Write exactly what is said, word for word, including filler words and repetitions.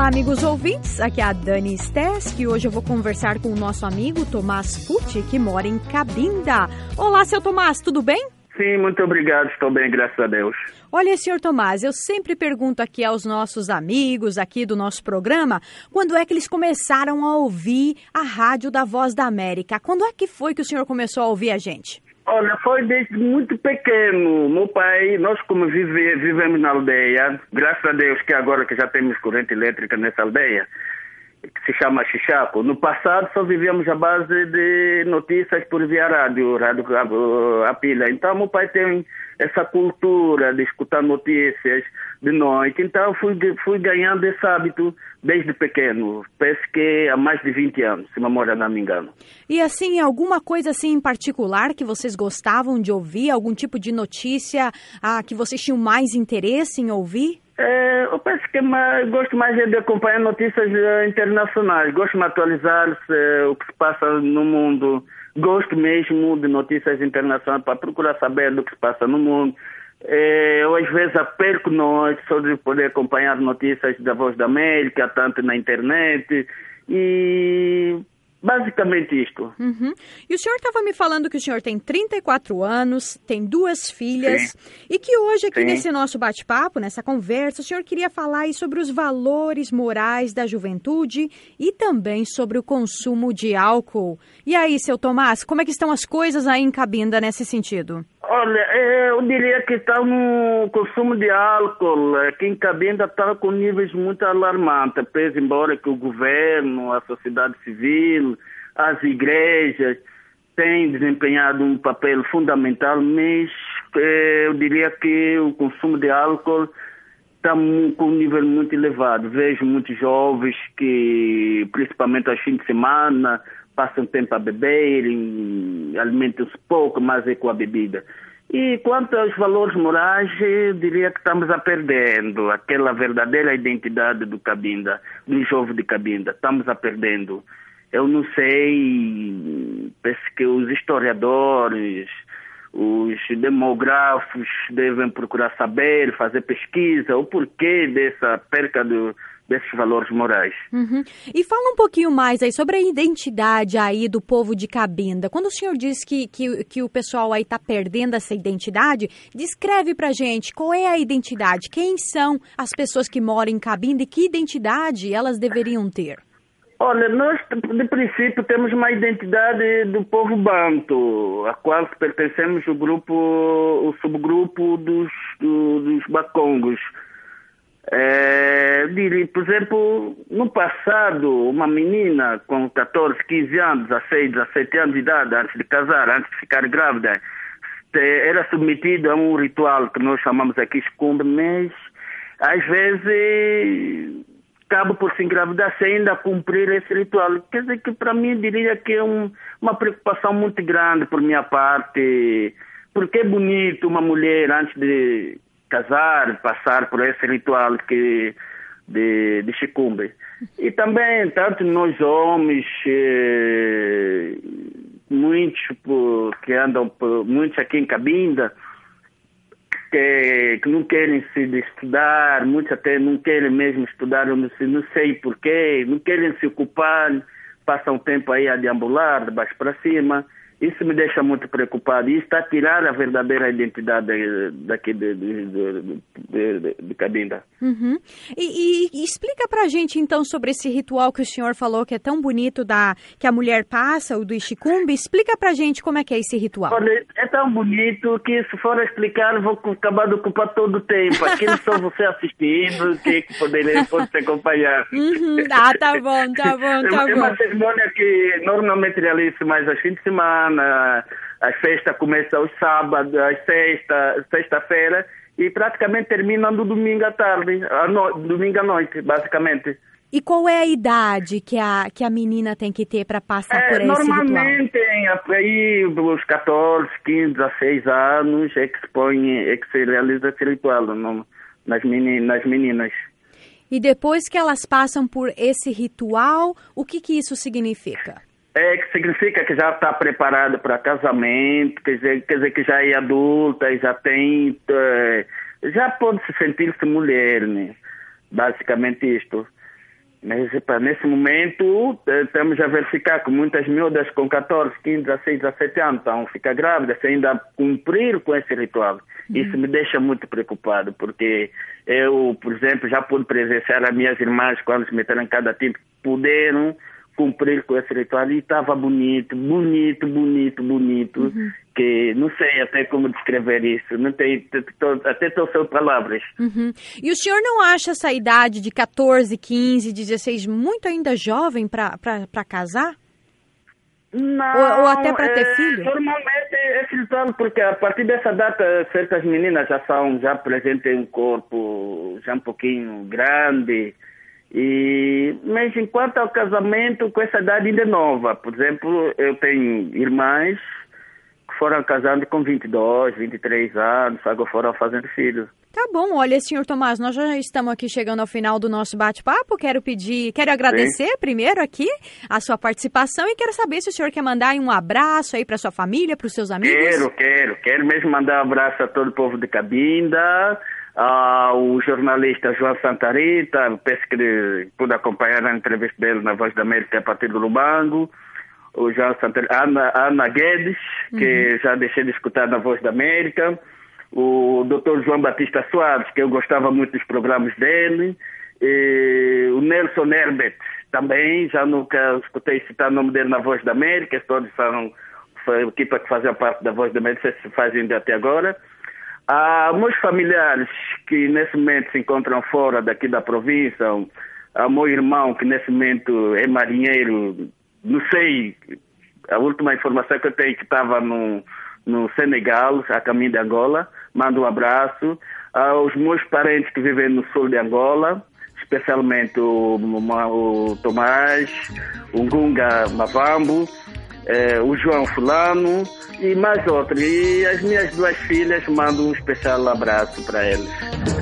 Olá, amigos ouvintes, aqui é a Dani Stess, que hoje eu vou conversar com o nosso amigo Tomás Pucci, que mora em Cabinda. Olá, seu Tomás, tudo bem? Sim, muito obrigado, estou bem, graças a Deus. Olha, senhor Tomás, eu sempre pergunto aqui aos nossos amigos aqui do nosso programa, quando é que eles começaram a ouvir a rádio da Voz da América? Quando é que foi que o senhor começou a ouvir a gente? Olha, foi desde muito pequeno. Meu pai, nós como vive, vivemos na aldeia, graças a Deus que agora que já temos corrente elétrica nessa aldeia, que se chama Xixaco. No passado só vivíamos à base de notícias por via rádio, rádio a, a pilha. Então meu pai tem essa cultura de escutar notícias de noite. Então fui, fui ganhando esse hábito desde pequeno. Penso que há mais de vinte anos, se a memória não me engano. E assim, alguma coisa assim em particular que vocês gostavam de ouvir? Algum tipo de notícia ah, que vocês tinham mais interesse em ouvir? É, eu penso que mais, gosto mais de acompanhar notícias uh, internacionais. Gosto de me atualizar uh, o que se passa no mundo. Gosto mesmo de notícias internacionais para procurar saber do que se passa no mundo. É, eu às vezes perco noite só de poder acompanhar notícias da Voz da América, tanto na internet. E basicamente isto. Uhum. E o senhor estava me falando que o senhor tem trinta e quatro anos, tem duas filhas, sim, e que hoje aqui, sim, nesse nosso bate-papo, nessa conversa, o senhor queria falar aí sobre os valores morais da juventude e também sobre o consumo de álcool. E aí, seu Tomás, como é que estão as coisas aí em Cabinda nesse sentido? Olha, eu diria que está no consumo de álcool, aqui em Cabinda está com níveis muito alarmantes, pese embora que o governo, a sociedade civil, as igrejas têm desempenhado um papel fundamental, mas eu diria que o consumo de álcool está com um nível muito elevado. Vejo muitos jovens que, principalmente aos fins de semana, passam tempo a beber, alimentam-se pouco, mas é com a bebida. E quanto aos valores morais, eu diria que estamos a perdendo aquela verdadeira identidade do Cabinda, do jovem de Cabinda. Estamos a perdendo. Eu não sei, penso que os historiadores, os demógrafos devem procurar saber, fazer pesquisa, o porquê dessa perca do, desses valores morais. Uhum. E fala um pouquinho mais aí sobre a identidade aí do povo de Cabinda. Quando o senhor diz que, que, que o pessoal aí está perdendo essa identidade, descreve pra gente qual é a identidade, quem são as pessoas que moram em Cabinda e que identidade elas deveriam ter? Olha, nós de princípio temos uma identidade do povo banto, a qual pertencemos o grupo, o subgrupo dos, do, dos bacongos. É, diria, por exemplo, no passado, uma menina com catorze, quinze anos, dezesseis, dezessete anos de idade, antes de casar, antes de ficar grávida, era submetida a um ritual que nós chamamos aqui xicumbe, mas às vezes acaba por se engravidar sem ainda cumprir esse ritual. Quer dizer que para mim diria que é um, uma preocupação muito grande por minha parte, porque é bonito uma mulher antes de casar, passar por esse ritual que, de, de xicumbe. E também, tanto nós homens, eh, muitos por, que andam, por, muitos aqui em Cabinda, que, que não querem se estudar, muitos até não querem mesmo estudar, eu não sei, não sei porquê, não querem se ocupar, passam tempo aí a deambular, de baixo para cima. Isso me deixa muito preocupado. Isso está a tirar a verdadeira identidade daqui de, de, de, de, de, de Cabinda. Uhum. E, e, e explica pra gente, então, sobre esse ritual que o senhor falou, que é tão bonito, da, que a mulher passa, o do xicumbe. Explica pra gente como é que é esse ritual. Olha, é tão bonito que, se for explicar, vou acabar de ocupar todo o tempo. Aquilo só você assistindo, que poderia pode se acompanhar. Uhum. Ah, tá bom, tá bom, tá é bom. É uma cerimônia que normalmente realiza mais aos fins de semana. As festas começam aos sábados, às sexta, sexta-feira e praticamente terminam no domingo à tarde, à no, domingo à noite, basicamente. E qual é a idade que a, que a menina tem que ter para passar é, por esse normalmente, ritual? Normalmente, aí, os catorze, quinze, dezesseis anos é que se põe, é que se realiza esse ritual no, nas, meninas, nas meninas. E depois que elas passam por esse ritual, o que que isso significa? É que significa que já está preparado para casamento, quer dizer, quer dizer que já é adulta, já tem, já pode se sentir-se mulher, né? Basicamente isto. Mas epa, nesse momento estamos a verificar que muitas miúdas com catorze, quinze, dezesseis, dezessete anos estão a ficar grávidas sem ainda cumprir com esse ritual. Uhum. Isso me deixa muito preocupado, porque eu, por exemplo, já pude presenciar as minhas irmãs quando se meteram em cada tempo, puderam cumprir com esse ritual e estava bonito, bonito, bonito, bonito, uhum. que não sei até como descrever isso, não tem, até estou sem palavras. Uhum. E o senhor não acha essa idade de catorze, quinze, dezesseis muito ainda jovem para casar? Não, ou, ou até para ter é, filho? Normalmente é ritual, porque a partir dessa data certas meninas já são, já apresentam um corpo já um pouquinho grande. E, mas enquanto ao casamento, com essa idade ainda nova, por exemplo, eu tenho irmãs que foram casando com vinte e dois, vinte e três anos, agora foram fazendo filhos. Tá bom, olha, senhor Tomás, nós já estamos aqui chegando ao final do nosso bate-papo. Quero pedir, quero agradecer Sim. primeiro aqui a sua participação e quero saber se o senhor quer mandar um abraço aí para sua família, para os seus amigos. Quero, quero, quero mesmo mandar um abraço a todo o povo de Cabinda, ao jornalista João Santarita, penso que pude acompanhar a entrevista dele na Voz da América a partir do Lubango, o João Santarita, Ana, Ana Guedes, que uhum. já deixei de escutar na Voz da América, o doutor João Batista Soares, que eu gostava muito dos programas dele, e o Nelson Herbert, também, já nunca escutei citar o nome dele na Voz da América, todos são a equipa que fazia parte da Voz da América, não sei se faz ainda até agora. Há meus familiares que nesse momento se encontram fora daqui da província, há meu irmão que nesse momento é marinheiro, não sei, a última informação que eu tenho é que estava no, no Senegal, a caminho de Angola, mando um abraço. Aos meus parentes que vivem no sul de Angola, especialmente o, o, o Tomás, o Gunga Mavambo, eh, o João Fulano e mais outros. E as minhas duas filhas, mando um especial abraço para eles.